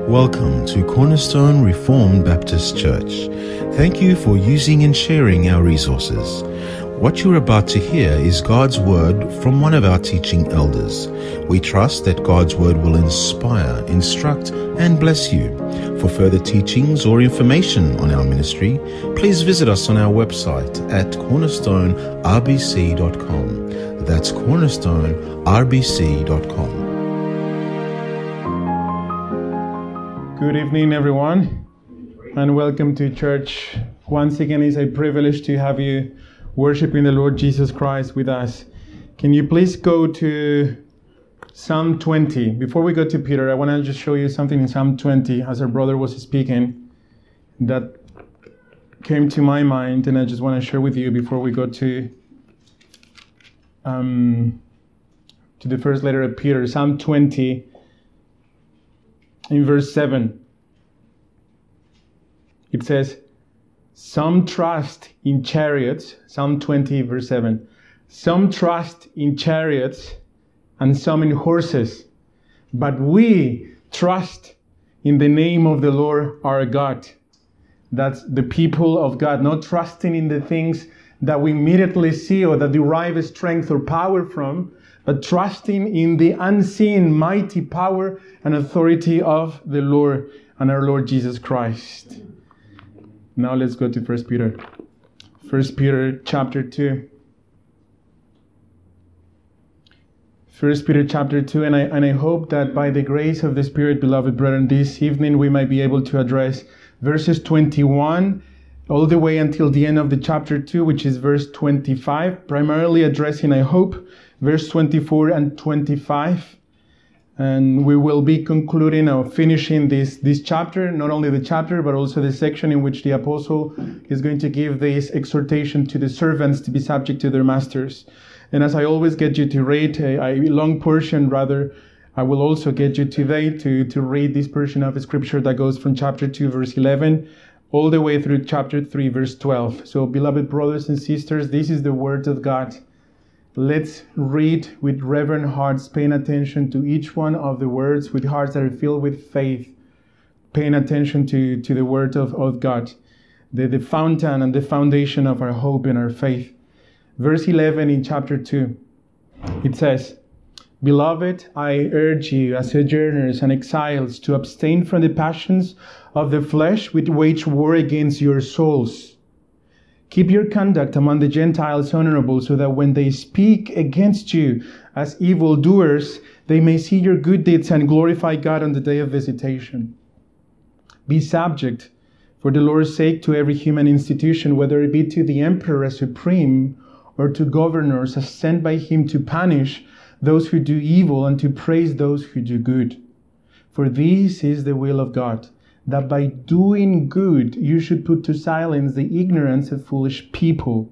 Welcome to Cornerstone Reformed Baptist Church. Thank you for using and sharing our resources. What you're about to hear is God's Word from one of our teaching elders. We trust that God's Word will inspire, instruct, and bless you. For further teachings or information on our ministry, please visit us on our website at cornerstonerbc.com. That's cornerstonerbc.com. Good evening, everyone, and welcome to church. Once again, it's a privilege to have you worshiping the Lord Jesus Christ with us. Can you please go to Psalm 20? Before we go to Peter, I want to just show you something in Psalm 20 as our brother was speaking that came to my mind, and I just want to share with you before we go to the first letter of Peter. Psalm 20 in verse 7. It says, some trust in chariots, Psalm 20 verse 7. Some trust in chariots and some in horses, but we trust in the name of the Lord our God. That's the people of God, not trusting in the things that we immediately see or that derive strength or power from, but trusting in the unseen mighty power and authority of the Lord and our Lord Jesus Christ. Now let's go to 1 Peter. 1 Peter chapter 2. 1 Peter chapter 2, and I hope that by the grace of the Spirit, beloved brethren, this evening we might be able to address verses 21 all the way until the end of the chapter 2, which is verse 25, primarily addressing, I hope, verse 24 and 25. And we will be concluding or finishing this chapter, not only the chapter, but also the section in which the apostle is going to give this exhortation to the servants to be subject to their masters. And as I always get you to read a long portion, rather, I will also get you today to read this portion of scripture that goes from chapter 2, verse 11, all the way through chapter 3, verse 12. So, beloved brothers and sisters, this is the word of God. Let's read with reverent hearts, paying attention to each one of the words, with hearts that are filled with faith, paying attention to the word of God, the fountain and the foundation of our hope and our faith. Verse 11 in chapter 2, it says, Beloved, I urge you as sojourners and exiles to abstain from the passions of the flesh which wage war against your souls. Keep your conduct among the Gentiles honorable, so that when they speak against you as evildoers, they may see your good deeds and glorify God on the day of visitation. Be subject, for the Lord's sake, to every human institution, whether it be to the emperor as supreme, or to governors as sent by him to punish those who do evil and to praise those who do good. For this is the will of God, that by doing good you should put to silence the ignorance of foolish people.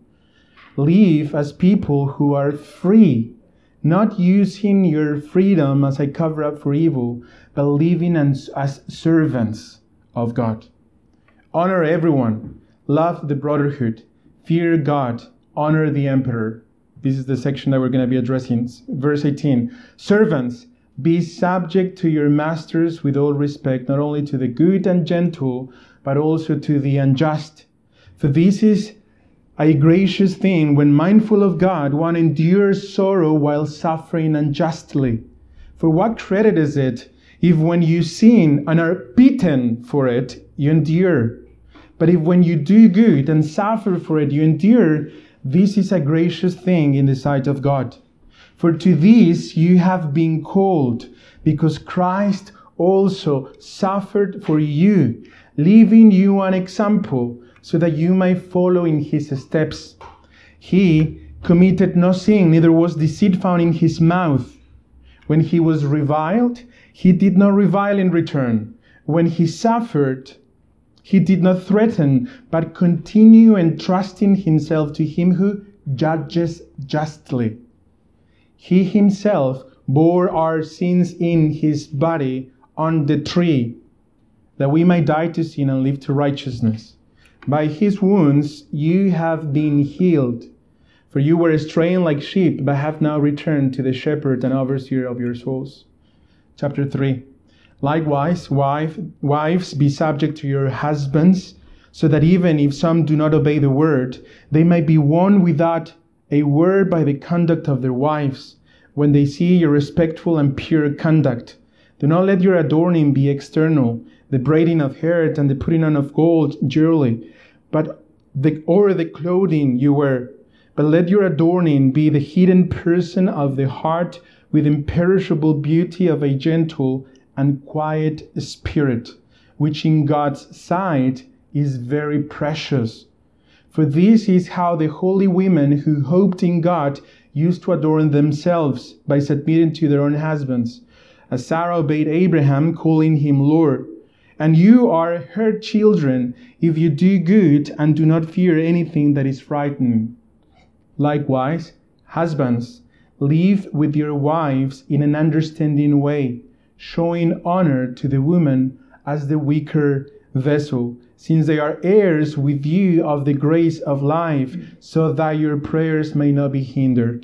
Live as people who are free, not using your freedom as a cover-up for evil, but living as servants of God. Honor everyone, love the brotherhood, fear God, honor the emperor. This is the section that we're going to be addressing. Verse 18, servants, be subject to your masters with all respect, not only to the good and gentle, but also to the unjust. For this is a gracious thing when mindful of God, one endures sorrow while suffering unjustly. For what credit is it if when you sin and are beaten for it, you endure? But if when you do good and suffer for it, you endure, this is a gracious thing in the sight of God. For to this you have been called, because Christ also suffered for you, leaving you an example, so that you may follow in his steps. He committed no sin, neither was deceit found in his mouth. When he was reviled, he did not revile in return. When he suffered, he did not threaten, but continued entrusting himself to him who judges justly. He himself bore our sins in his body on the tree, that we might die to sin and live to righteousness. By his wounds you have been healed. For you were straying like sheep, but have now returned to the shepherd and overseer of your souls. Chapter 3. Likewise, wives, be subject to your husbands, so that even if some do not obey the word, they may be won without a word by the conduct of their wives, when they see your respectful and pure conduct. Do not let your adorning be external, the braiding of hair and the putting on of gold jewelry, or the clothing you wear. But let your adorning be the hidden person of the heart, with imperishable beauty of a gentle and quiet spirit, which in God's sight is very precious. For this is how the holy women who hoped in God used to adorn themselves, by submitting to their own husbands, as Sarah obeyed Abraham, calling him Lord. And you are her children, if you do good and do not fear anything that is frightening. Likewise, husbands, live with your wives in an understanding way, showing honor to the woman as the weaker vessel, since they are heirs with you of the grace of life, so that your prayers may not be hindered.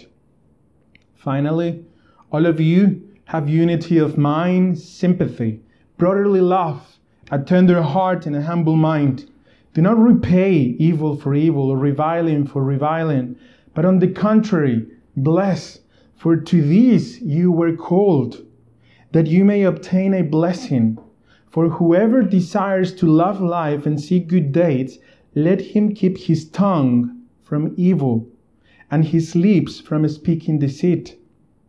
Finally, all of you have unity of mind, sympathy, brotherly love, a tender heart, and a humble mind. Do not repay evil for evil or reviling for reviling, but on the contrary, bless, for to this you were called, that you may obtain a blessing. For whoever desires to love life and see good days, let him keep his tongue from evil and his lips from speaking deceit.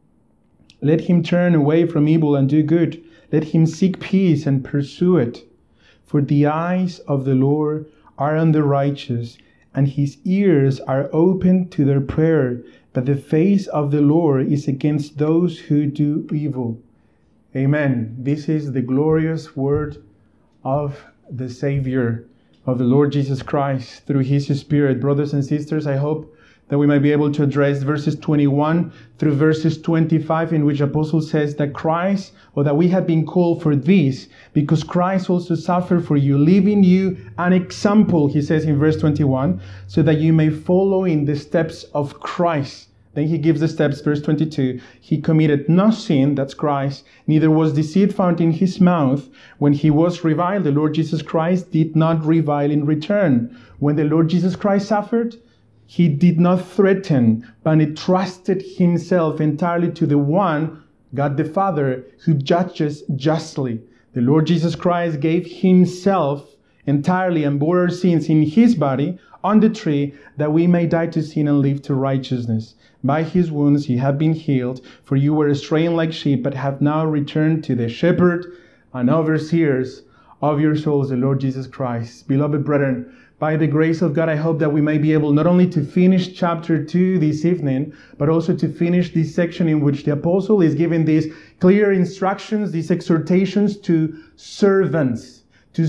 Let him turn away from evil and do good. Let him seek peace and pursue it. For the eyes of the Lord are on the righteous, and his ears are open to their prayer. But the face of the Lord is against those who do evil. Amen. This is the glorious word of the Savior, of the Lord Jesus Christ, through his Spirit. Brothers and sisters, I hope that we might be able to address verses 21 through verses 25, in which Apostle says that Christ, or that we have been called for this, because Christ also suffered for you, leaving you an example, he says in verse 21, so that you may follow in the steps of Christ. Then he gives the steps, verse 22. He committed no sin, that's Christ, neither was deceit found in his mouth. When he was reviled, the Lord Jesus Christ did not revile in return. When the Lord Jesus Christ suffered, he did not threaten, but entrusted himself entirely to the one, God the Father, who judges justly. The Lord Jesus Christ gave himself entirely and bore our sins in his body on the tree, that we may die to sin and live to righteousness. By his wounds you have been healed, for you were straying like sheep, but have now returned to the shepherd and overseers of your souls, the Lord Jesus Christ. Beloved brethren, by the grace of God, I hope that we may be able not only to finish chapter 2 this evening, but also to finish this section in which the apostle is giving these clear instructions, these exhortations to servants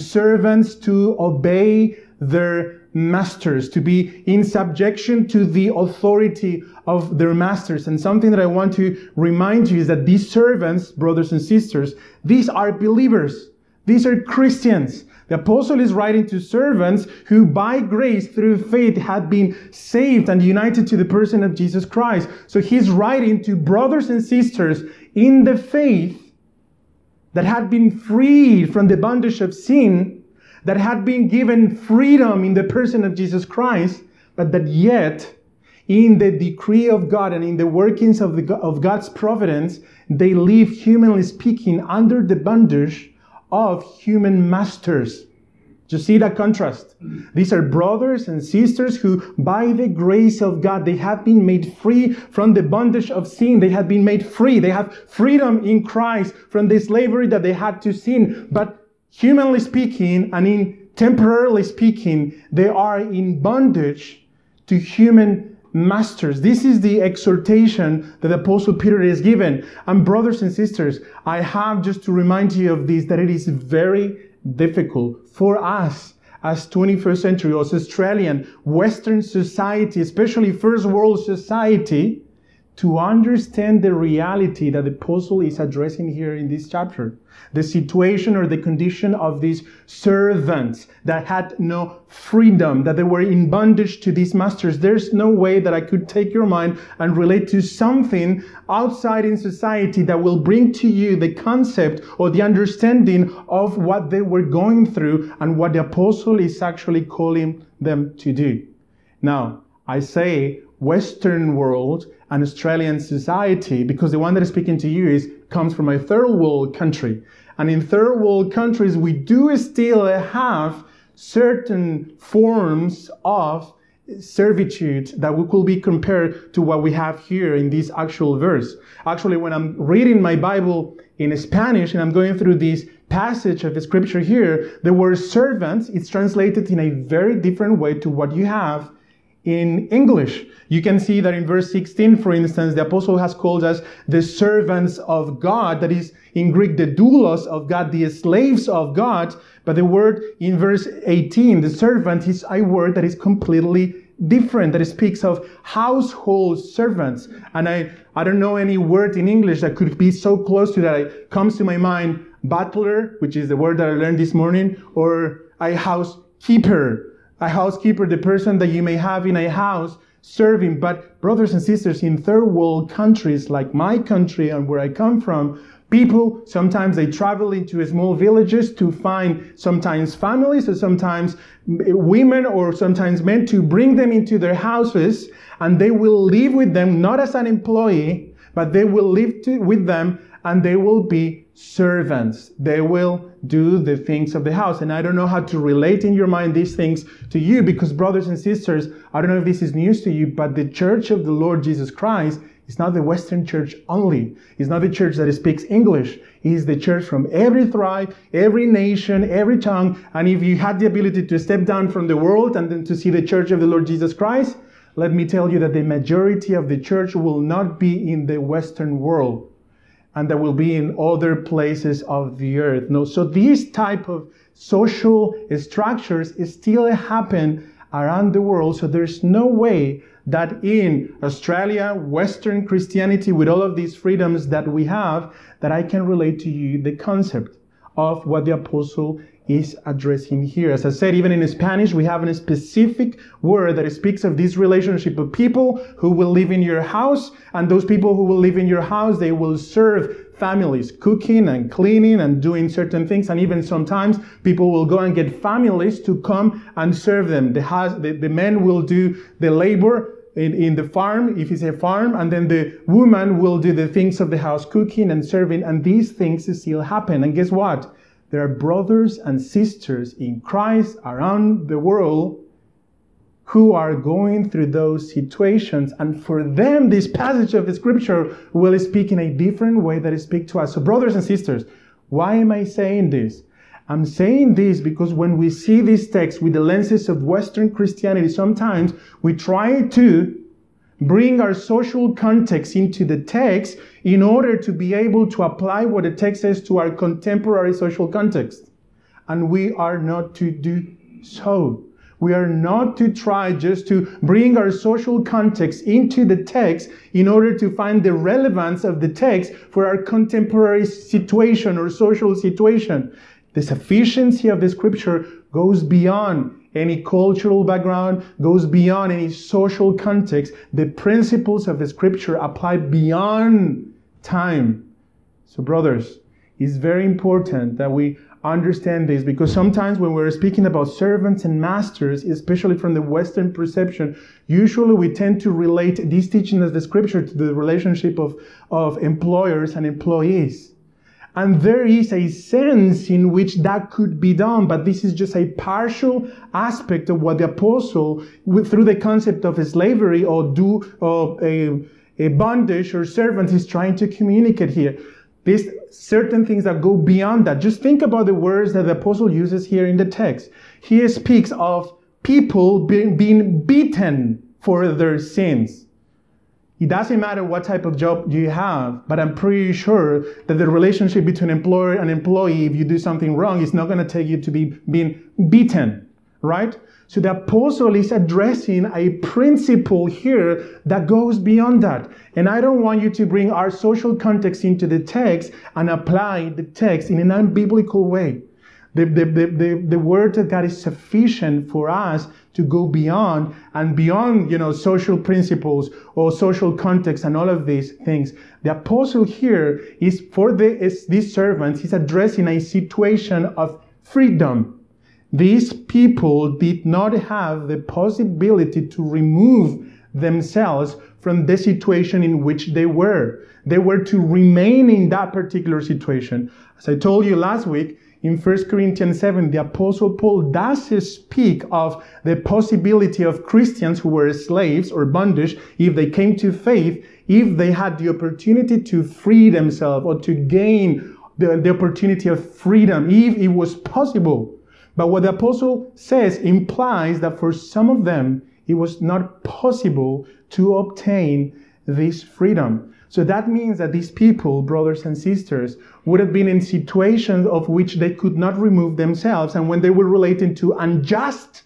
to obey their masters, to be in subjection to the authority of their masters. And something that I want to remind you is that these servants, brothers and sisters, these are believers. These are Christians. The apostle is writing to servants who by grace through faith had been saved and united to the person of Jesus Christ. So he's writing to brothers and sisters in the faith that had been freed from the bondage of sin, that had been given freedom in the person of Jesus Christ, but that yet in the decree of God and in the workings of God's providence, they live, humanly speaking, under the bondage of human masters. Do you see that contrast? These are brothers and sisters who, by the grace of God, they have been made free from the bondage of sin. They have been made free. They have freedom in Christ from the slavery that they had to sin. But humanly speaking and in temporarily speaking, they are in bondage to human masters. This is the exhortation that Apostle Peter is given. And brothers and sisters, I have just to remind you of this, that it is very difficult for us as 21st century or Australian Western society, especially first world society, to understand the reality that the apostle is addressing here in this chapter. The situation or the condition of these servants that had no freedom, that they were in bondage to these masters. There's no way that I could take your mind and relate to something outside in society that will bring to you the concept or the understanding of what they were going through and what the apostle is actually calling them to do. Now, I say Western world and Australian society because the one that is speaking to you comes from a third world country. And in third world countries, we do still have certain forms of servitude that we could be compared to what we have here in this actual verse. Actually, when I'm reading my Bible in Spanish and I'm going through this passage of the scripture here, the word servants is translated in a very different way to what you have in English. You can see that in verse 16, for instance, the apostle has called us the servants of God. That is, in Greek, the doulos of God, the slaves of God. But the word in verse 18, the servant, is a word that is completely different, that it speaks of household servants. And I don't know any word in English that could be so close to that. It comes to my mind, butler, which is the word that I learned this morning, or a housekeeper. A housekeeper, the person that you may have in a house serving. But brothers and sisters, in third world countries like my country and where I come from, people, sometimes they travel into small villages to find sometimes families or sometimes women or sometimes men to bring them into their houses, and they will live with them not as an employee, but they will live with them and they will be servants. They will do the things of the house. And I don't know how to relate in your mind these things to you because, brothers and sisters, I don't know if this is news to you, but the church of the Lord Jesus Christ is not the Western church only. It's not the church that speaks English. It is the church from every tribe, every nation, every tongue. And if you had the ability to step down from the world and then to see the church of the Lord Jesus Christ, let me tell you that the majority of the church will not be in the Western world, and that will be in other places of the earth. No, so these type of social structures still happen around the world. So there's no way that in Australia, Western Christianity, with all of these freedoms that we have, that I can relate to you the concept of what the apostle is addressing here. As I said, even in Spanish, we have a specific word that speaks of this relationship of people who will live in your house, and those people who will live in your house, they will serve families, cooking and cleaning and doing certain things, and even sometimes people will go and get families to come and serve them. The men will do the labor in the farm, if it's a farm, and then the woman will do the things of the house, cooking and serving, and these things still happen. And guess what? There are brothers and sisters in Christ around the world who are going through those situations. And for them, this passage of the scripture will speak in a different way that it speaks to us. So brothers and sisters, why am I saying this? I'm saying this because when we see this text with the lenses of Western Christianity, sometimes we try to bring our social context into the text in order to be able to apply what the text says to our contemporary social context. And we are not to do so. We are not to try just to bring our social context into the text in order to find the relevance of the text for our contemporary situation or social situation. The sufficiency of the scripture goes beyond any cultural background, goes beyond any social context. The principles of the scripture apply beyond time. So brothers, it's very important that we understand this, because sometimes when we're speaking about servants and masters, especially from the Western perception, usually we tend to relate this teaching of the scripture to the relationship of employers and employees. And there is a sense in which that could be done, but this is just a partial aspect of what the apostle, through the concept of slavery or a bondage or servant, is trying to communicate here. There's certain things that go beyond that. Just think about the words that the apostle uses here in the text. He speaks of people being beaten for their sins. It doesn't matter what type of job you have, but I'm pretty sure that the relationship between employer and employee, if you do something wrong, is not going to take you to be being beaten. right? So the apostle is addressing a principle here that goes beyond that. And I don't want you to bring our social context into the text and apply the text in an unbiblical way. The word of God is sufficient for us to go beyond and beyond, social principles or social context and all of these things. The apostle here is for these servants, he's addressing a situation of freedom. These people did not have the possibility to remove themselves from the situation in which they were. They were to remain in that particular situation. As I told you last week, in 1 Corinthians 7, the Apostle Paul does speak of the possibility of Christians who were slaves or bondage, if they came to faith, if they had the opportunity to free themselves or to gain the opportunity of freedom, if it was possible. But what the Apostle says implies that for some of them, it was not possible to obtain this freedom. So that means that these people, brothers and sisters, would have been in situations of which they could not remove themselves. And when they were relating to unjust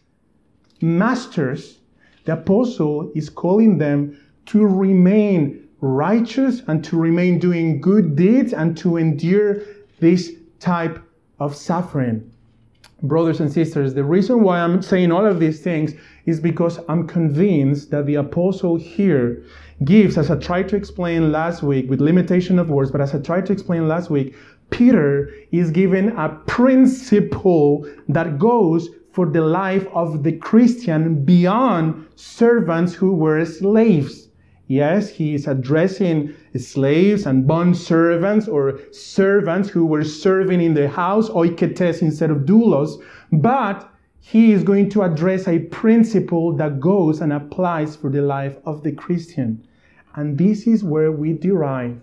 masters, the apostle is calling them to remain righteous and to remain doing good deeds and to endure this type of suffering. Brothers and sisters, the reason why I'm saying all of these things is because I'm convinced that the apostle here gives, as I tried to explain last week with limitation of words, but as I tried to explain last week, Peter is given a principle that goes for the life of the Christian beyond servants who were slaves. Yes, he is addressing slaves and bond servants or servants who were serving in the house, oiketes instead of doulos, but he is going to address a principle that goes and applies for the life of the Christian. And this is where we derive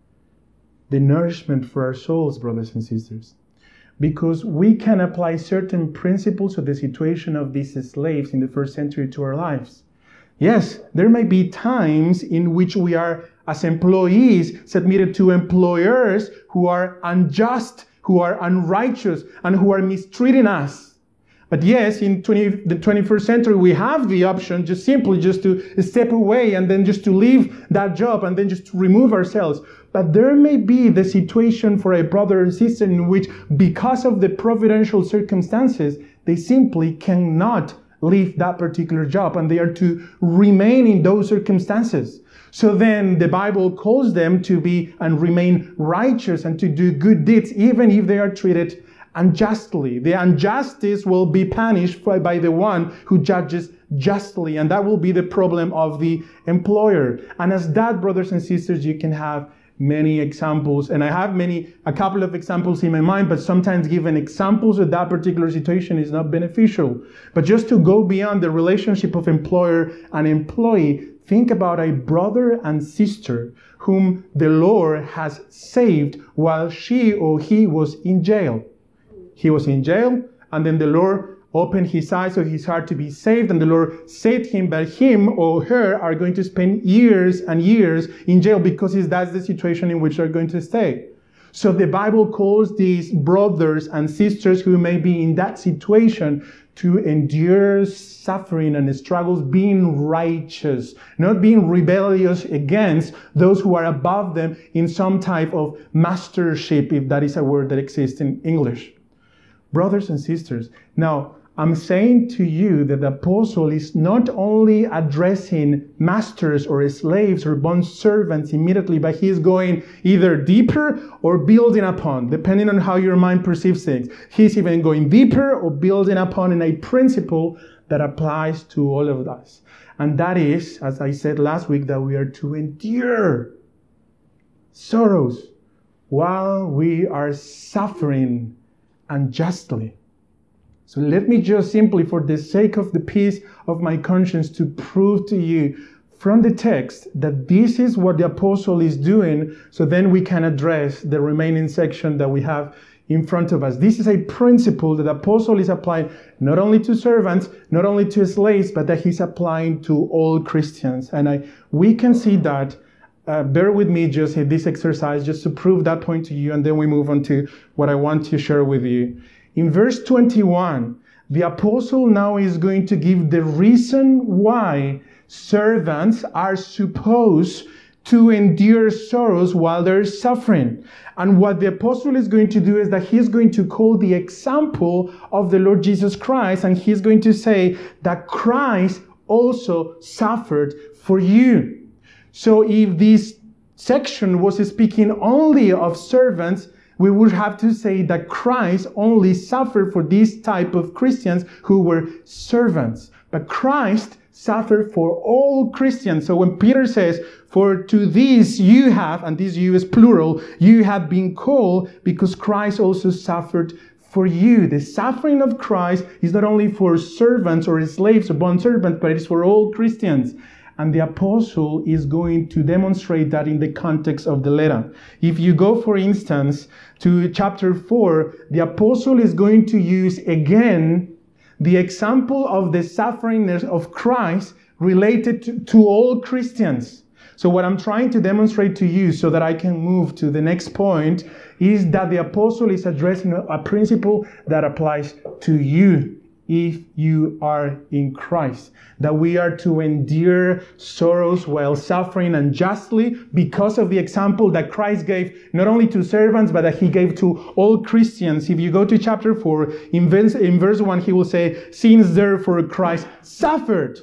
the nourishment for our souls, brothers and sisters. Because we can apply certain principles of the situation of these slaves in the first century to our lives. Yes, there may be times in which we are, as employees, submitted to employers who are unjust, who are unrighteous, and who are mistreating us. But yes, in the 21st century, we have the option just to step away and then just to leave that job and then just to remove ourselves. But there may be the situation for a brother and sister in which, because of the providential circumstances, they simply cannot leave that particular job and they are to remain in those circumstances. So then the Bible calls them to be and remain righteous and to do good deeds, even if they are treated unjustly. The injustice will be punished by the one who judges justly, and that will be the problem of the employer. And as that, brothers and sisters, you can have many examples, and I have a couple of examples in my mind, but sometimes giving examples of that particular situation is not beneficial. But just to go beyond the relationship of employer and employee, think about a brother and sister whom the Lord has saved while she or he was in jail. He was in jail, and then the Lord opened his eyes or his heart to be saved, and the Lord saved him, but him or her are going to spend years and years in jail because that's the situation in which they're going to stay. So the Bible calls these brothers and sisters who may be in that situation to endure suffering and struggles, being righteous, not being rebellious against those who are above them in some type of mastership, if that is a word that exists in English. Brothers and sisters, now I'm saying to you that the apostle is not only addressing masters or slaves or bond servants immediately, but he is going either deeper or building upon, depending on how your mind perceives things. He's even going deeper or building upon in a principle that applies to all of us. And that is, as I said last week, that we are to endure sorrows while we are suffering unjustly. So let me just simply, for the sake of the peace of my conscience, to prove to you from the text that this is what the apostle is doing, so then we can address the remaining section that we have in front of us. This is a principle that the apostle is applying not only to servants, not only to slaves, but that he's applying to all Christians. And we can see that. Bear with me just in this exercise, just to prove that point to you, and then we move on to what I want to share with you. In verse 21, the apostle now is going to give the reason why servants are supposed to endure sorrows while they're suffering. And what the apostle is going to do is that he's going to call the example of the Lord Jesus Christ, and he's going to say that Christ also suffered for you. So if this section was speaking only of servants, we would have to say that Christ only suffered for this type of Christians who were servants. But Christ suffered for all Christians. So when Peter says, for to these you have, and this you is plural, you have been called because Christ also suffered for you. The suffering of Christ is not only for servants or slaves or bondservants, but it is for all Christians. And the apostle is going to demonstrate that in the context of the letter. If you go, for instance, to chapter 4, the apostle is going to use again the example of the suffering of Christ related to all Christians. So what I'm trying to demonstrate to you so that I can move to the next point is that the apostle is addressing a principle that applies to you if you are in Christ. That we are to endure sorrows while suffering unjustly because of the example that Christ gave not only to servants, but that he gave to all Christians. If you go to chapter 4, in verse 1, he will say, since therefore Christ suffered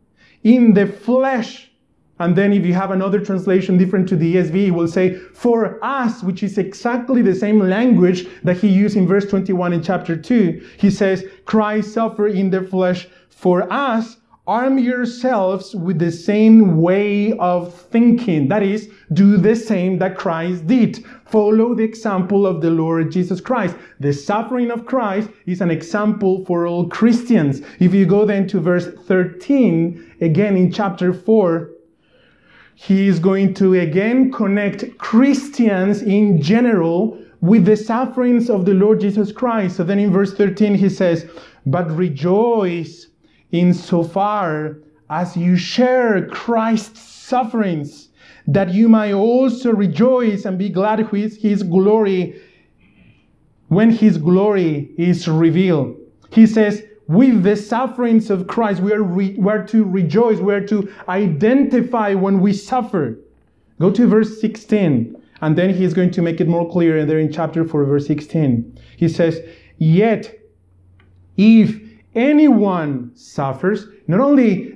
in the flesh. And then if you have another translation different to the ESV, it will say, for us, which is exactly the same language that he used in verse 21 in chapter 2. He says, Christ suffered in the flesh for us. Arm yourselves with the same way of thinking. That is, do the same that Christ did. Follow the example of the Lord Jesus Christ. The suffering of Christ is an example for all Christians. If you go then to verse 13, again in chapter 4, he is going to again connect Christians in general with the sufferings of the Lord Jesus Christ. So then in verse 13 he says, but rejoice insofar as you share Christ's sufferings, that you might also rejoice and be glad with his glory when his glory is revealed. He says, with the sufferings of Christ, we are to rejoice. We are to identify when we suffer. Go to verse 16, and then he's going to make it more clear there in chapter 4, verse 16. He says, yet if anyone suffers, not only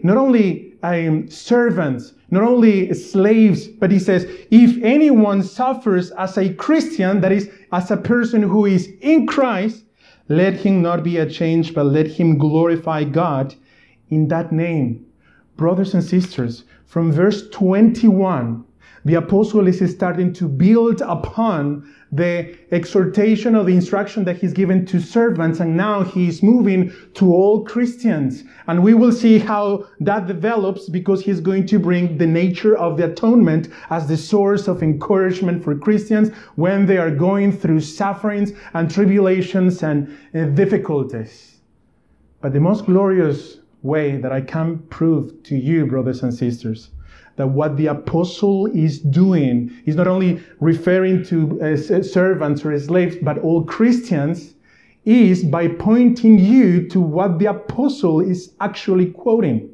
servants, not only slaves, but he says, if anyone suffers as a Christian, that is, as a person who is in Christ, let him not be ashamed, but let him glorify God in that name. Brothers and sisters, from verse 21, the apostle is starting to build upon the exhortation of the instruction that he's given to servants, and now he's moving to all Christians. And we will see how that develops, because he's going to bring the nature of the atonement as the source of encouragement for Christians when they are going through sufferings and tribulations and difficulties. But the most glorious way that I can prove to you, brothers and sisters, that what the apostle is doing is not only referring to servants or slaves, but all Christians, is by pointing you to what the apostle is actually quoting.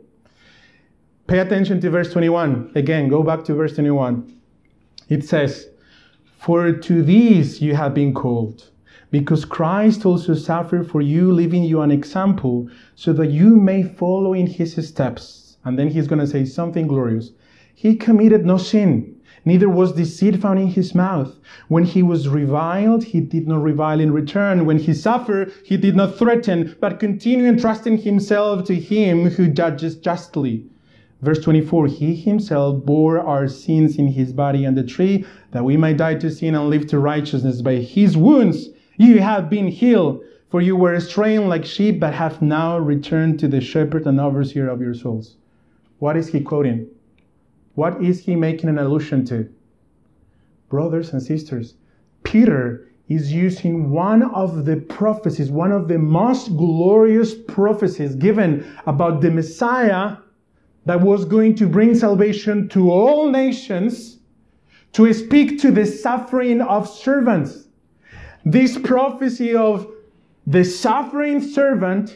Pay attention to verse 21. Again, go back to verse 21. It says, for to these you have been called, because Christ also suffered for you, leaving you an example, so that you may follow in his steps. And then he's going to say something glorious. He committed no sin, neither was deceit found in his mouth. When he was reviled, he did not revile in return. When he suffered, he did not threaten, but continued entrusting himself to him who judges justly. Verse 24, he himself bore our sins in his body on the tree, that we might die to sin and live to righteousness. By his wounds you have been healed, for you were straying like sheep, but have now returned to the shepherd and overseer of your souls. What is he quoting? What is he making an allusion to? Brothers and sisters, Peter is using one of the prophecies, one of the most glorious prophecies given about the Messiah that was going to bring salvation to all nations, to speak to the suffering of servants. This prophecy of the suffering servant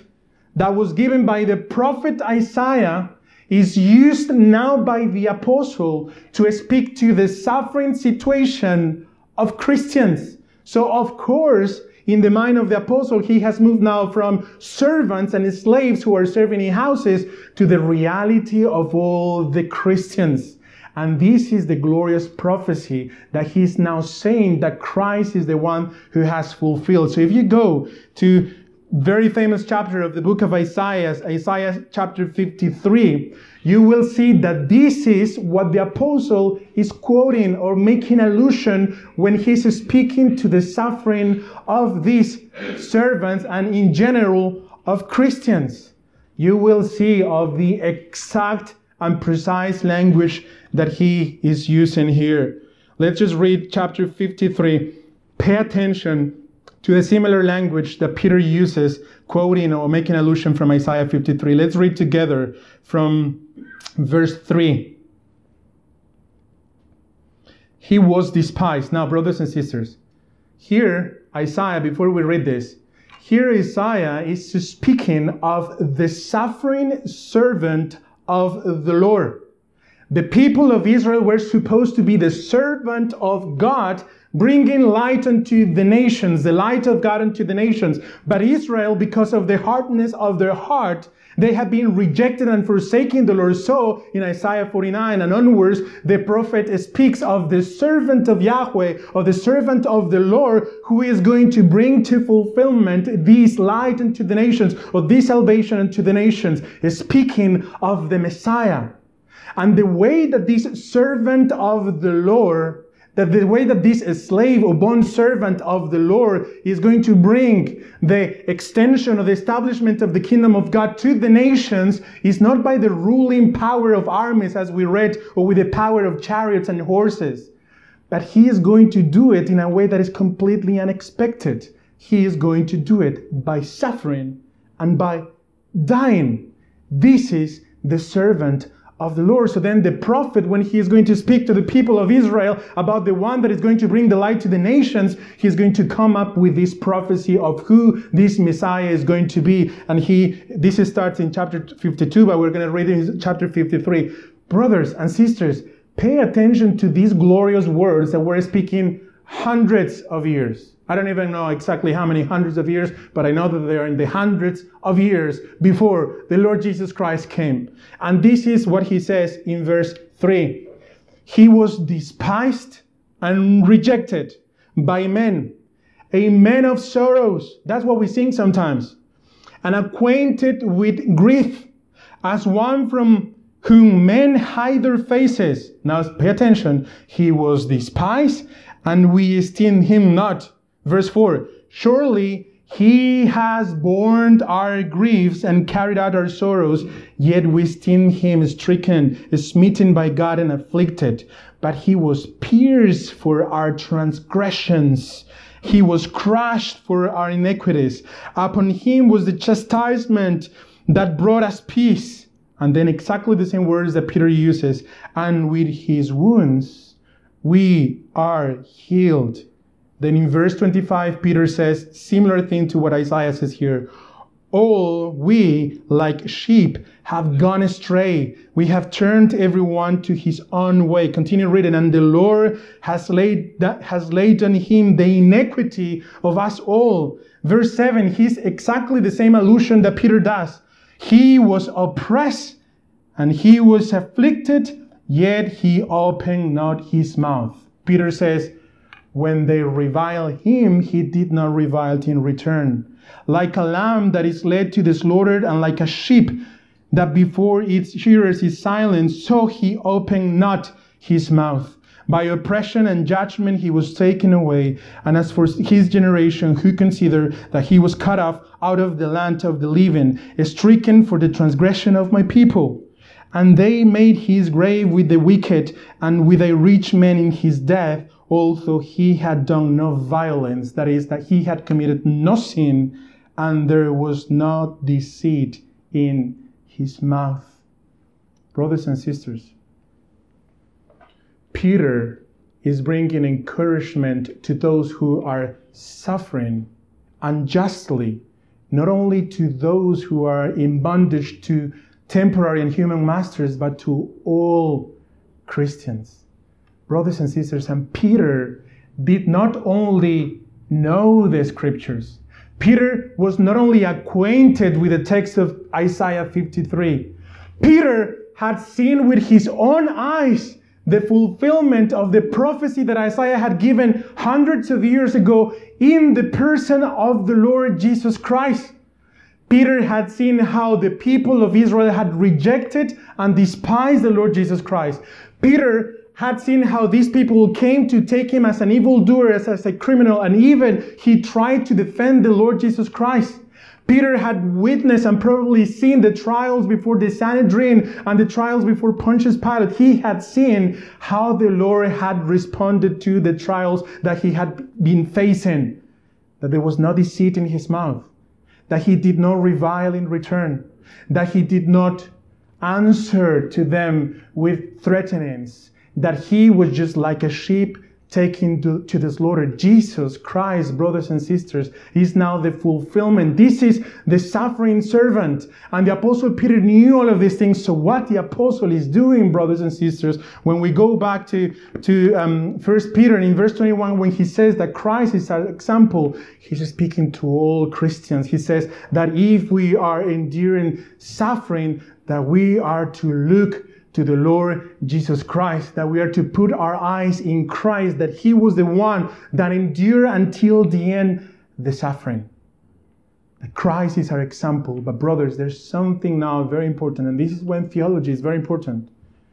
that was given by the prophet Isaiah is used now by the apostle to speak to the suffering situation of Christians. So of course, in the mind of the apostle, he has moved now from servants and slaves who are serving in houses to the reality of all the Christians. And this is the glorious prophecy that he's now saying that Christ is the one who has fulfilled. So if you go to very famous chapter of the book of Isaiah, Isaiah chapter 53, you will see that this is what the apostle is quoting or making allusion when he's speaking to the suffering of these servants and in general of Christians. You will see of the exact and precise language that he is using here. Let's just read chapter 53. Pay attention to the similar language that Peter uses, quoting or making allusion from Isaiah 53. Let's read together from verse 3. He was despised. Now, brothers and sisters, here Isaiah, before we read this, here Isaiah is speaking of the suffering servant of the Lord. The people of Israel were supposed to be the servant of God, bringing light unto the nations, the light of God unto the nations. But Israel, because of the hardness of their heart, they have been rejected and forsaking the Lord. So in Isaiah 49 and onwards, the prophet speaks of the servant of Yahweh, of the servant of the Lord, who is going to bring to fulfillment this light unto the nations, or this salvation unto the nations, speaking of the Messiah. And the way that this servant of the Lord, that the way that this slave or bond servant of the Lord is going to bring the extension of the establishment of the kingdom of God to the nations is not by the ruling power of armies, as we read, or with the power of chariots and horses. But he is going to do it in a way that is completely unexpected. He is going to do it by suffering and by dying. This is the servant of the Lord. So then the prophet, when he is going to speak to the people of Israel about the one that is going to bring the light to the nations, he is going to come up with this prophecy of who this Messiah is going to be. And this starts in chapter 52, but we're going to read in chapter 53. Brothers and sisters, pay attention to these glorious words that we're speaking hundreds of years. I don't even know exactly how many hundreds of years, but I know that they are in the hundreds of years before the Lord Jesus Christ came. And this is what he says in verse 3. He was despised and rejected by men, a man of sorrows. That's what we sing sometimes. And acquainted with grief, as one from whom men hide their faces. Now pay attention. He was despised, and we esteem him not. Verse 4, surely he has borne our griefs and carried out our sorrows, yet we esteem him stricken, smitten by God and afflicted. But he was pierced for our transgressions. He was crushed for our iniquities. Upon him was the chastisement that brought us peace. And then exactly the same words that Peter uses. And with his wounds we are healed. Then in verse 25, Peter says, similar thing to what Isaiah says here. All we, like sheep, have gone astray. We have turned everyone to his own way. Continue reading. And the Lord has laid on him the iniquity of us all. Verse 7, he's exactly the same allusion that Peter does. He was oppressed and he was afflicted, yet he opened not his mouth. Peter says, when they revile him, he did not revile in return. Like a lamb that is led to the slaughter, and like a sheep that before its shearers is silent, so he opened not his mouth. By oppression and judgment he was taken away. And as for his generation, who consider that he was cut off out of the land of the living, stricken for the transgression of my people. And they made his grave with the wicked, and with a rich man in his death, although he had done no violence, that is, that he had committed no sin, and there was no deceit in his mouth. Brothers and sisters, Peter is bringing encouragement to those who are suffering unjustly not only to those who are in bondage to temporary and human masters, but to all Christians. Brothers and sisters, and Peter did not only know the scriptures. Peter was not only acquainted with the text of Isaiah 53. Peter had seen with his own eyes the fulfillment of the prophecy that Isaiah had given hundreds of years ago in the person of the Lord Jesus Christ. Peter had seen how the people of Israel had rejected and despised the Lord Jesus Christ. Peter had seen how these people came to take him as an evildoer, as a criminal, and even he tried to defend the Lord Jesus Christ. Peter had witnessed and probably seen the trials before the Sanhedrin and the trials before Pontius Pilate. He had seen how the Lord had responded to the trials that he had been facing, that there was no deceit in his mouth, that he did not revile in return, that he did not answer to them with threatenings, that he was just like a sheep taken to the slaughter. Jesus Christ, brothers and sisters, is now the fulfillment. This is the suffering servant. And the Apostle Peter knew all of these things. So what the Apostle is doing, brothers and sisters, when we go back to 1 Peter, in verse 21, when he says that Christ is our example, he's speaking to all Christians. He says that if we are enduring suffering, that we are to look to the Lord Jesus Christ, that we are to put our eyes in Christ, that he was the one that endured until the end the suffering. That Christ is our example. But brothers, there's something now very important, and this is when theology is very important,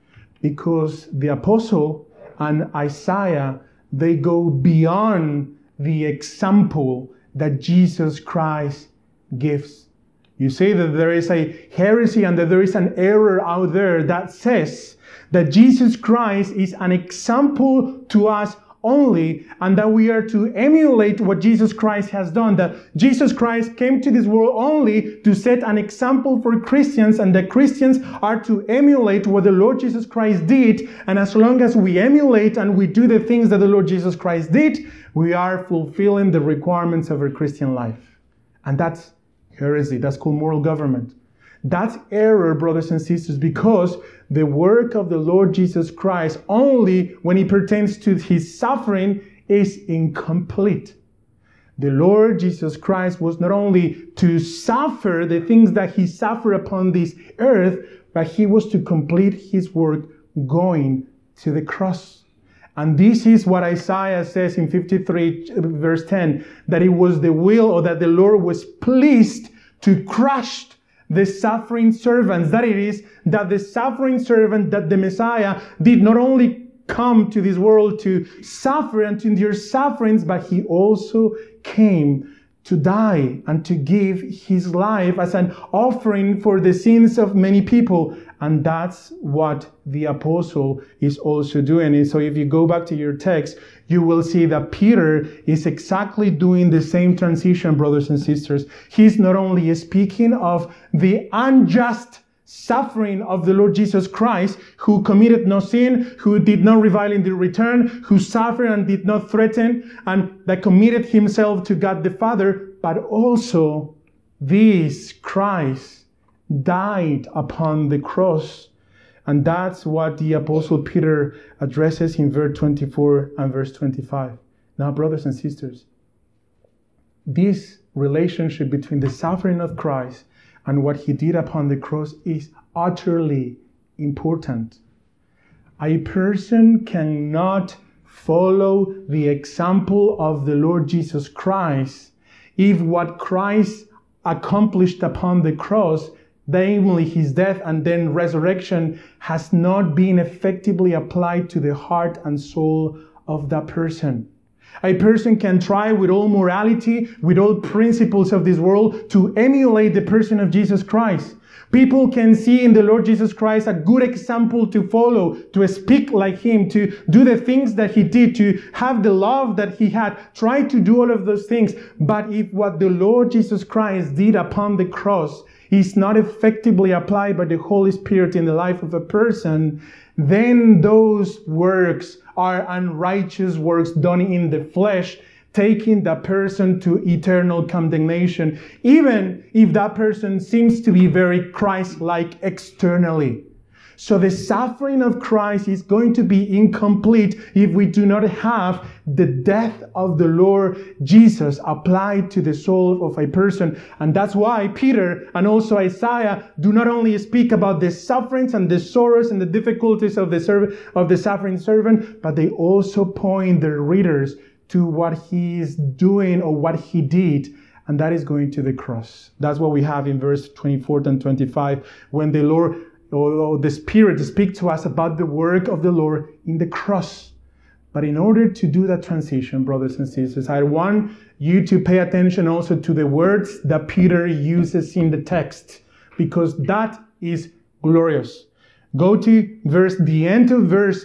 because the Apostle and Isaiah, they go beyond the example that Jesus Christ gives. You say that there is a heresy and that there is an error out there that says that Jesus Christ is an example to us only, and that we are to emulate what Jesus Christ has done. That Jesus Christ came to this world only to set an example for Christians, and that Christians are to emulate what the Lord Jesus Christ did. And as long as we emulate and we do the things that the Lord Jesus Christ did, we are fulfilling the requirements of our Christian life. And that's heresy. That's called moral government. That's error, brothers and sisters, because the work of the Lord Jesus Christ, only when it pertains to his suffering, is incomplete. The Lord Jesus Christ was not only to suffer the things that he suffered upon this earth, but he was to complete his work going to the cross. And this is what Isaiah says in 53 verse 10, that it was the will, or that the Lord was pleased to crush the suffering servants. That it is that the suffering servant, that the Messiah did not only come to this world to suffer and to endure sufferings, but he also came to die and to give his life as an offering for the sins of many people. And that's what the apostle is also doing. And so if you go back to your text, you will see that Peter is exactly doing the same transition, brothers and sisters. He's not only speaking of the unjust suffering of the Lord Jesus Christ, who committed no sin, who did not revile in the return, who suffered and did not threaten, and that committed himself to God the Father, but also this Christ died upon the cross. And that's what the Apostle Peter addresses in verse 24 and verse 25. Now, brothers and sisters, this relationship between the suffering of Christ and what he did upon the cross is utterly important. A person cannot follow the example of the Lord Jesus Christ if what Christ accomplished upon the cross, namely his death and then resurrection, has not been effectively applied to the heart and soul of that person. A person can try with all morality, with all principles of this world, to emulate the person of Jesus Christ. People can see in the Lord Jesus Christ a good example to follow, to speak like him, to do the things that he did, to have the love that he had. Try to do all of those things. But if what the Lord Jesus Christ did upon the cross is not effectively applied by the Holy Spirit in the life of a person, then those works are unrighteous works done in the flesh, taking that person to eternal condemnation, even if that person seems to be very Christ-like externally. So the suffering of Christ is going to be incomplete if we do not have the death of the Lord Jesus applied to the soul of a person. And that's why Peter and also Isaiah do not only speak about the sufferings and the sorrows and the difficulties of the suffering servant, but they also point their readers to what he is doing or what he did. And that is going to the cross. That's what we have in verse 24 and 25, when the Lord or the Spirit speaks to us about the work of the Lord in the cross. But in order to do that transition, brothers and sisters, I want you to pay attention also to the words that Peter uses in the text, because that is glorious. Go to the end of verse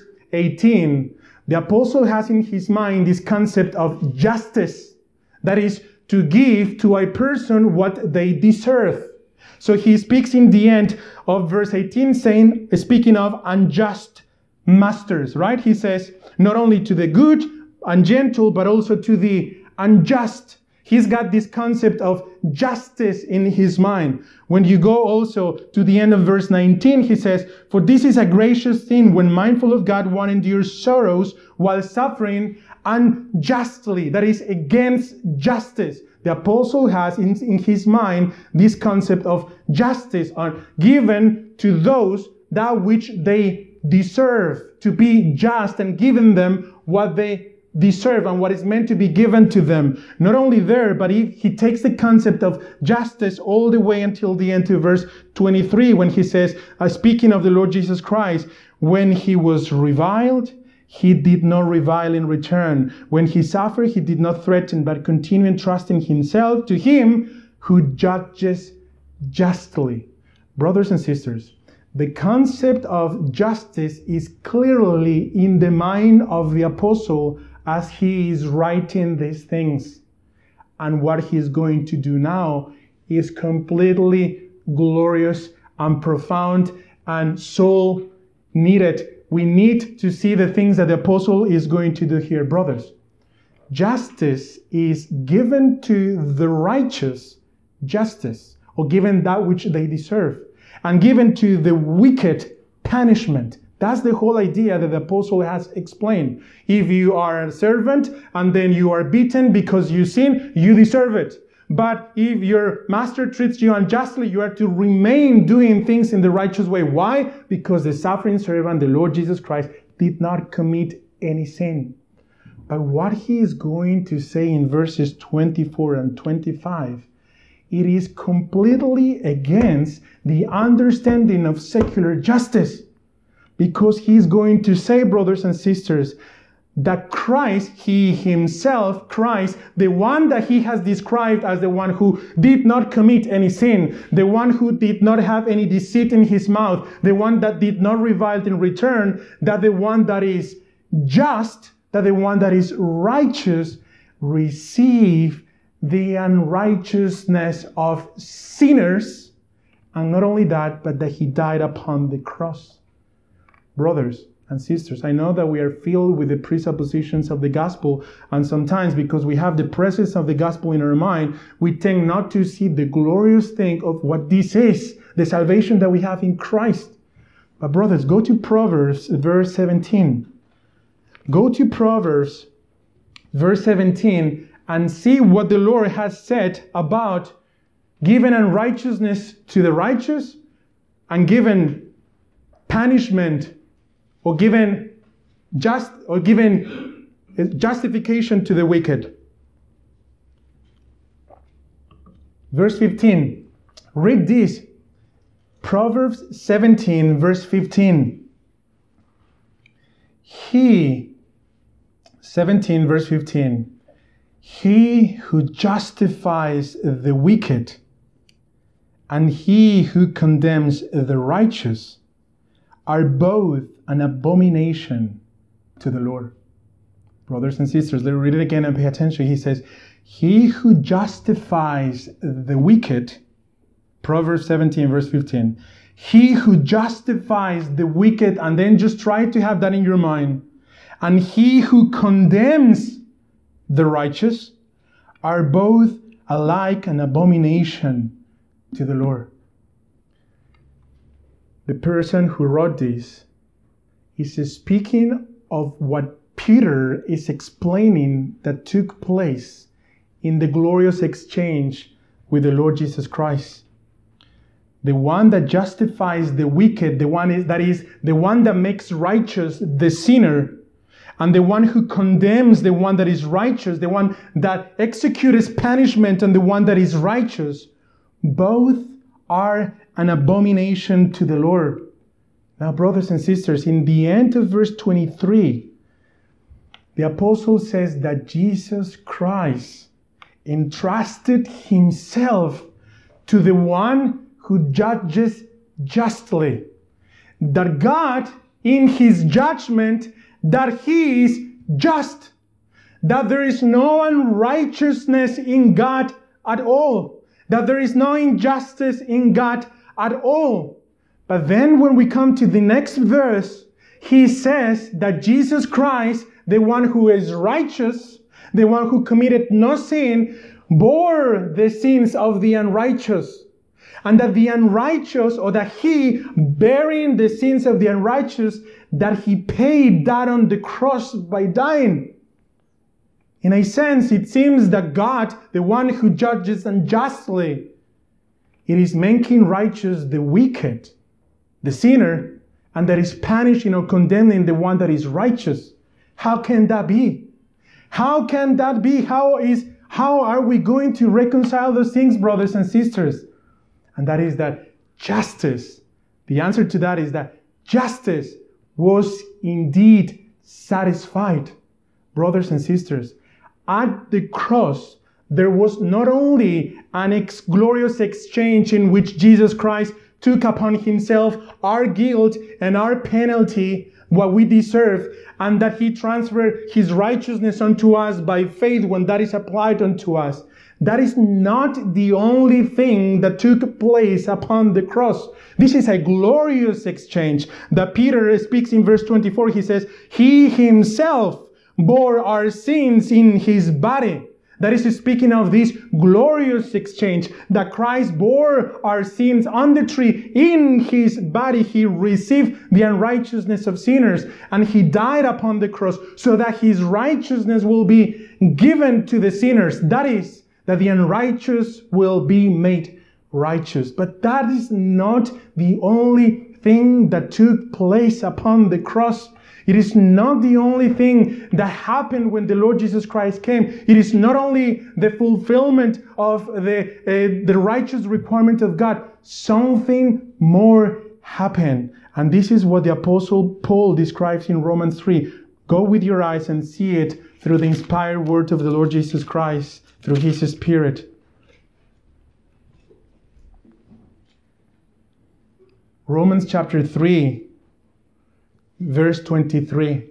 18. The apostle has in his mind this concept of justice, that is, to give to a person what they deserve. So he speaks in the end of verse 18, speaking of unjust masters, right? He says, not only to the good and gentle, but also to the unjust. He's got this concept of justice in his mind. When you go also to the end of verse 19, he says, for this is a gracious thing when mindful of God one endures sorrows while suffering unjustly. That is against justice. The apostle has in his mind this concept of justice, given to those that which they deserve, to be just and giving them what they deserve and what is meant to be given to them. Not only there, but he takes the concept of justice all the way until the end of verse 23, when he says, speaking of the Lord Jesus Christ, when he was reviled, he did not revile in return. When he suffered, he did not threaten, but continued trusting himself to him who judges justly. Brothers and sisters, the concept of justice is clearly in the mind of the apostle as he is writing these things. And what he's going to do now is completely glorious and profound and so needed. We need to see the things that the apostle is going to do here, brothers. Justice is given to the righteous justice, or given that which they deserve, and given to the wicked punishment. That's the whole idea that the apostle has explained. If you are a servant and then you are beaten because you sin, you deserve it. But if your master treats you unjustly, you are to remain doing things in the righteous way. Why? Because the suffering servant, the Lord Jesus Christ, did not commit any sin. But what he is going to say in verses 24 and 25, it is completely against the understanding of secular justice. Because he's going to say, brothers and sisters, that Christ, he himself, Christ, the one that he has described as the one who did not commit any sin, the one who did not have any deceit in his mouth, the one that did not revile in return, that the one that is just, that the one that is righteous, receive the unrighteousness of sinners, and not only that, but that he died upon the cross. Brothers and sisters, I know that we are filled with the presuppositions of the gospel, and sometimes because we have the presence of the gospel in our mind, we tend not to see the glorious thing of what this is, the salvation that we have in Christ. But brothers, go to Proverbs verse 17. Go to Proverbs verse 17 and see what the Lord has said about giving unrighteousness to the righteous and giving punishment or given justification to the wicked. Verse 15. Read this. Proverbs 17, verse 15. 17, verse 15. He who justifies the wicked and he who condemns the righteous are both an abomination to the Lord. Brothers and sisters, let's read it again and pay attention. He says, he who justifies the wicked, Proverbs 17, verse 15, he who justifies the wicked, and then just try to have that in your mind, and he who condemns the righteous, are both alike an abomination to the Lord. The person who wrote this is speaking of what Peter is explaining that took place in the glorious exchange with the Lord Jesus Christ. The one that justifies the wicked, the one that makes righteous the sinner, and the one who condemns the one that is righteous, the one that executes punishment and the one that is righteous, both are an abomination to the Lord. Now, brothers and sisters, in the end of verse 23, the apostle says that Jesus Christ entrusted himself to the one who judges justly. That God, in his judgment, that he is just. That there is no unrighteousness in God at all. That there is no injustice in God at all. But then when we come to the next verse, he says that Jesus Christ, the one who is righteous, the one who committed no sin, bore the sins of the unrighteous. And that the unrighteous, or that he, bearing the sins of the unrighteous, that he paid that on the cross by dying. In a sense, it seems that God, the one who judges unjustly, it is making righteous the wicked, the sinner, and that is punishing or condemning the one that is righteous. How can that be? How can that be? How are we going to reconcile those things, brothers and sisters? And that is that justice, the answer to that is that justice was indeed satisfied. Brothers and sisters, at the cross, there was not only an glorious exchange in which Jesus Christ took upon himself our guilt and our penalty, what we deserve, and that he transferred his righteousness unto us by faith when that is applied unto us. That is not the only thing that took place upon the cross. This is a glorious exchange that Peter speaks in verse 24. He says, he himself bore our sins in his body. That is speaking of this glorious exchange, that Christ bore our sins on the tree in his body. He received the unrighteousness of sinners, and he died upon the cross so that his righteousness will be given to the sinners. That is, that the unrighteous will be made righteous. But that is not the only thing that took place upon the cross. It is not the only thing that happened when the Lord Jesus Christ came. It is not only the fulfillment of the righteous requirement of God. Something more happened. And this is what the Apostle Paul describes in Romans 3. Go with your eyes and see it through the inspired word of the Lord Jesus Christ, through his Spirit. Romans chapter 3, verse 23.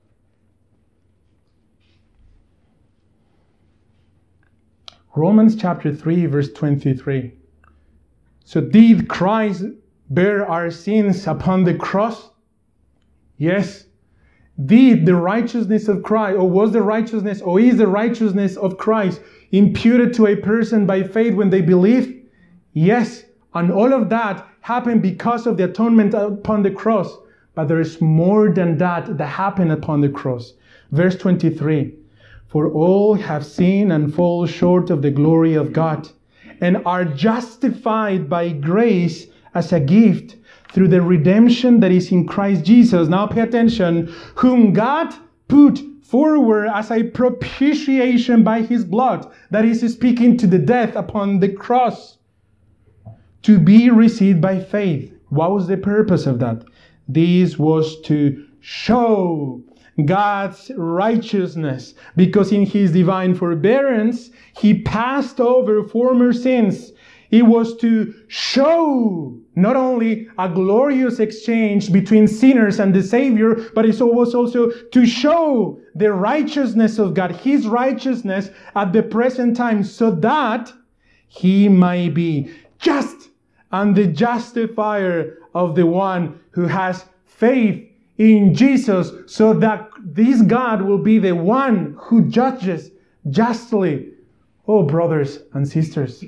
Romans chapter 3, verse 23. So did Christ bear our sins upon the cross? Yes. Did the righteousness of Christ, or was the righteousness, or is the righteousness of Christ imputed to a person by faith when they believe? Yes. And all of that happened because of the atonement upon the cross. But there is more than that happened upon the cross. Verse 23. For all have sinned and fall short of the glory of God, and are justified by grace as a gift through the redemption that is in Christ Jesus. Now pay attention. Whom God put forward as a propitiation by his blood. That is speaking to the death upon the cross. To be received by faith. What was the purpose of that? This was to show God's righteousness, because in his divine forbearance, he passed over former sins. It was to show not only a glorious exchange between sinners and the Savior, but it was also to show the righteousness of God, his righteousness at the present time, so that he might be just and the justifier of the one who has faith in Jesus, so that this God will be the one who judges justly. Oh, brothers and sisters,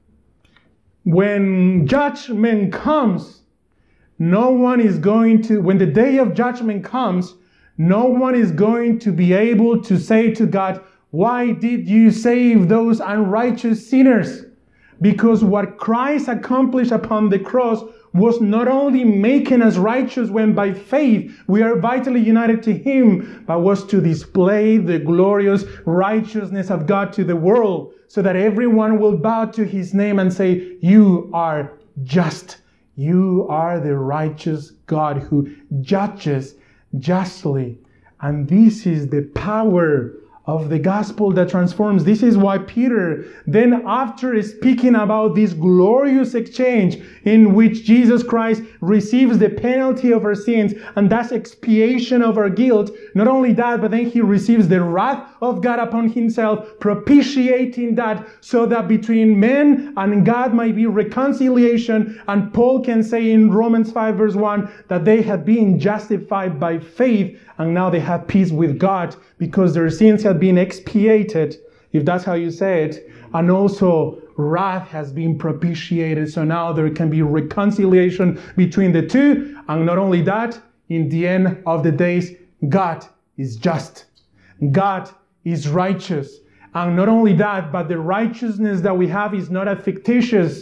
when judgment comes, when the day of judgment comes, no one is going to be able to say to God, why did you save those unrighteous sinners? Because what Christ accomplished upon the cross was not only making us righteous when by faith we are vitally united to Him, but was to display the glorious righteousness of God to the world, so that everyone will bow to His name and say, you are just. You are the righteous God who judges justly. And this is the power of the gospel that transforms. This is why Peter, then after speaking about this glorious exchange in which Jesus Christ receives the penalty of our sins and thus expiation of our guilt, not only that, but then He receives the wrath of God upon Himself, propitiating that so that between men and God might be reconciliation. And Paul can say in Romans 5 verse 1 that they had been justified by faith and now they have peace with God because their sins have been expiated, if that's how you say it, and also wrath has been propitiated. So now there can be reconciliation between the two. And not only that, in the end of the days, God is just. God is righteous. And not only that, but the righteousness that we have is not a fictitious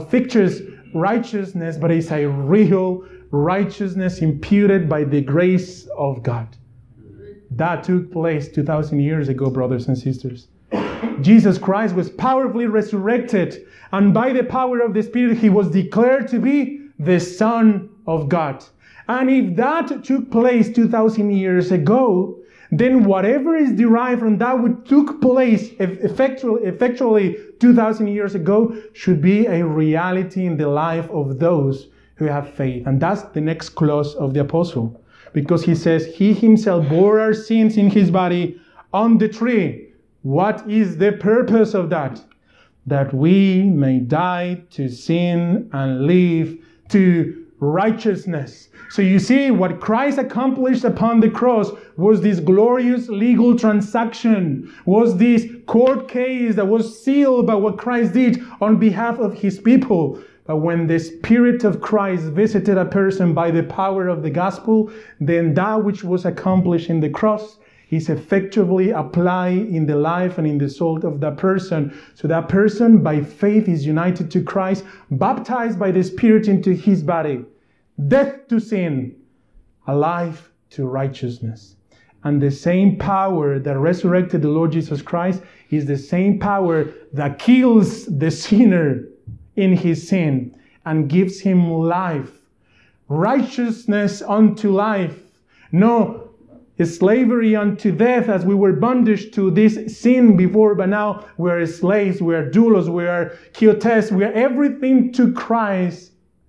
righteousness, but it's a real righteousness imputed by the grace of God. That took place 2,000 years ago, brothers and sisters. Jesus Christ was powerfully resurrected, and by the power of the Spirit, He was declared to be the Son of God. And if that took place 2,000 years ago, then whatever is derived from that which took place effectually 2,000 years ago should be a reality in the life of those who have faith. And that's the next clause of the apostle, because he says, He Himself bore our sins in His body on the tree. What is the purpose of that? That we may die to sin and live to righteousness. So you see, what Christ accomplished upon the cross was this glorious legal transaction, was this court case that was sealed by what Christ did on behalf of His people. But when the Spirit of Christ visited a person by the power of the gospel, then that which was accomplished in the cross is effectively applied in the life and in the soul of that person. So that person by faith is united to Christ, baptized by the Spirit into His body. Death to sin, alive to righteousness. And the same power that resurrected the Lord Jesus Christ is the same power that kills the sinner in his sin and gives him life. Righteousness unto life. No slavery unto death, as we were bondage to this sin before, but now we are slaves, we are doulos, we are quiotes, we are everything to Christ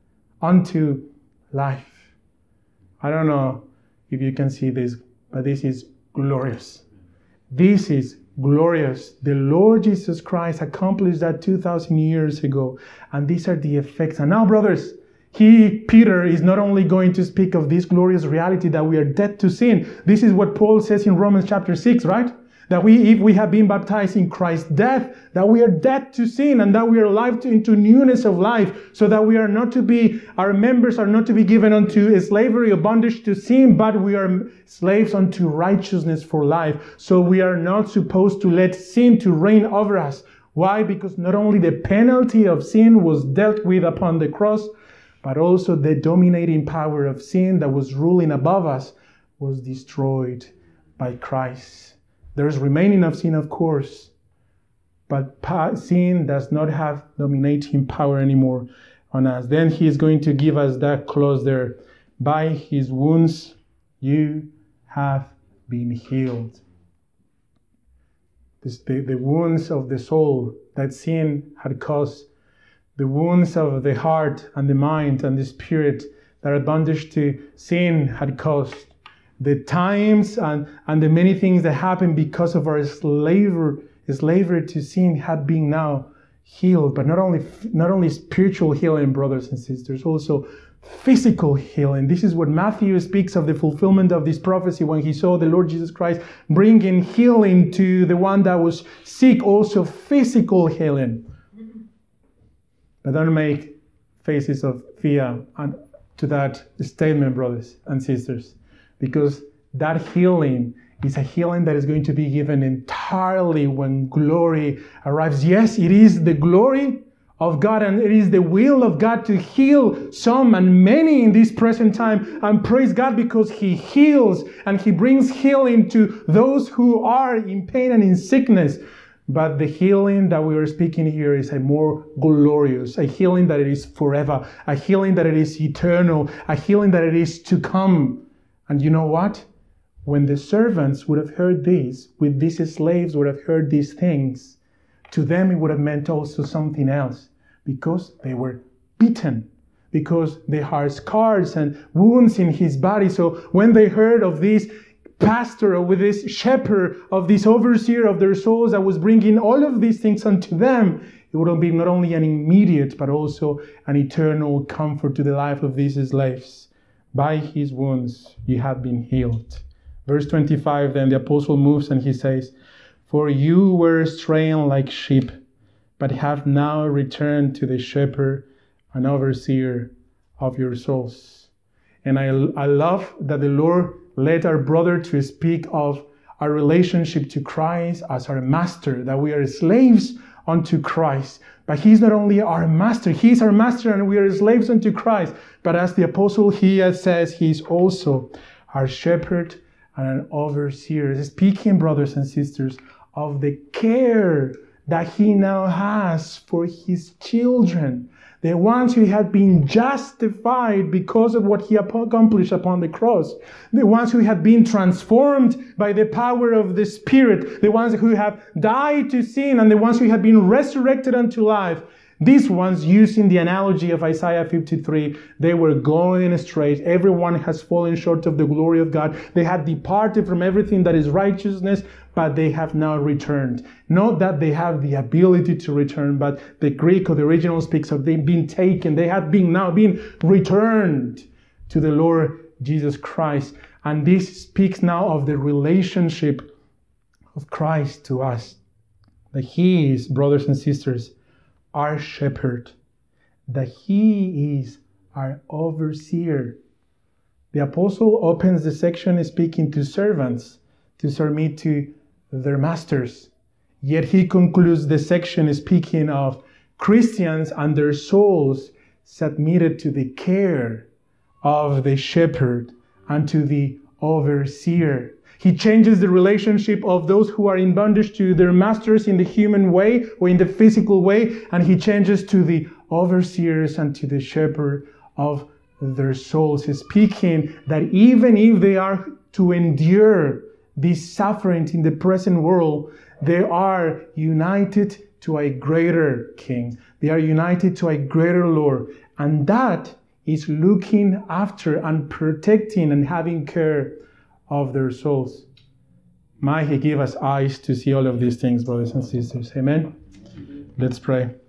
unto life. I don't know if you can see this, but this is glorious. This is glorious. The Lord Jesus Christ accomplished that 2,000 years ago. And these are the effects. And now, brothers, Peter, is not only going to speak of this glorious reality that we are dead to sin. This is what Paul says in Romans chapter 6, right? That if we have been baptized in Christ's death, that we are dead to sin and that we are alive into newness of life, so that our members are not to be given unto slavery or bondage to sin, but we are slaves unto righteousness for life. So we are not supposed to let sin to reign over us. Why? Because not only the penalty of sin was dealt with upon the cross, but also the dominating power of sin that was ruling above us was destroyed by Christ. There is remaining of sin, of course, but sin does not have dominating power anymore on us. Then He is going to give us that clause there. By His wounds you have been healed. The wounds of the soul that sin had caused, the wounds of the heart and the mind and the spirit that are bondage to sin had caused, the times and the many things that happened because of our slavery to sin have been now healed, but not only spiritual healing, brothers and sisters, also physical healing. This is what Matthew speaks of, the fulfillment of this prophecy when he saw the Lord Jesus Christ bringing healing to the one that was sick, also physical healing. But don't make faces of fear to that statement, brothers and sisters, because that healing is a healing that is going to be given entirely when glory arrives. Yes, it is the glory of God, and it is the will of God to heal some and many in this present time. And praise God, because He heals and He brings healing to those who are in pain and in sickness. But the healing that we are speaking here is a more glorious, a healing that it is forever, a healing that it is eternal, a healing that it is to come. And you know what? When the servants would have heard this, when these slaves would have heard these things, to them it would have meant also something else, because they were beaten, because they had scars and wounds in his body. So when they heard of this pastor, or with this shepherd, of this overseer of their souls that was bringing all of these things unto them, it would have been not only an immediate but also an eternal comfort to the life of these slaves. By his wounds you have been healed. Verse 25, then the apostle moves and he says, "For you were straying like sheep, but have now returned to the shepherd and overseer of your souls." And I love that the Lord led our brother to speak of our relationship to Christ as our master, that we are slaves unto Christ. But He's not only our master, He's our master and we are slaves unto Christ. But as the apostle here says, He's also our shepherd and an overseer. Speaking, brothers and sisters, of the care that He now has for His children, the ones who had been justified because of what He accomplished upon the cross, the ones who had been transformed by the power of the Spirit, the ones who have died to sin, and the ones who had been resurrected unto life. These ones, using the analogy of Isaiah 53, they were going astray. Everyone has fallen short of the glory of God. They had departed from everything that is righteousness, but they have now returned. Not that they have the ability to return, but the Greek or the original speaks of them being taken. They have now been returned to the Lord Jesus Christ. And this speaks now of the relationship of Christ to us. That He is, brothers and sisters, our shepherd, that He is our overseer. The apostle opens the section speaking to servants to submit to their masters. Yet he concludes the section speaking of Christians and their souls submitted to the care of the shepherd and to the overseer. He changes the relationship of those who are in bondage to their masters in the human way or in the physical way, and He changes to the overseers and to the shepherd of their souls, speaking that even if they are to endure this suffering in the present world, they are united to a greater King. They are united to a greater Lord, and that is looking after and protecting and having care of their souls. Might He give us eyes to see all of these things, brothers and sisters. Amen. Let's pray.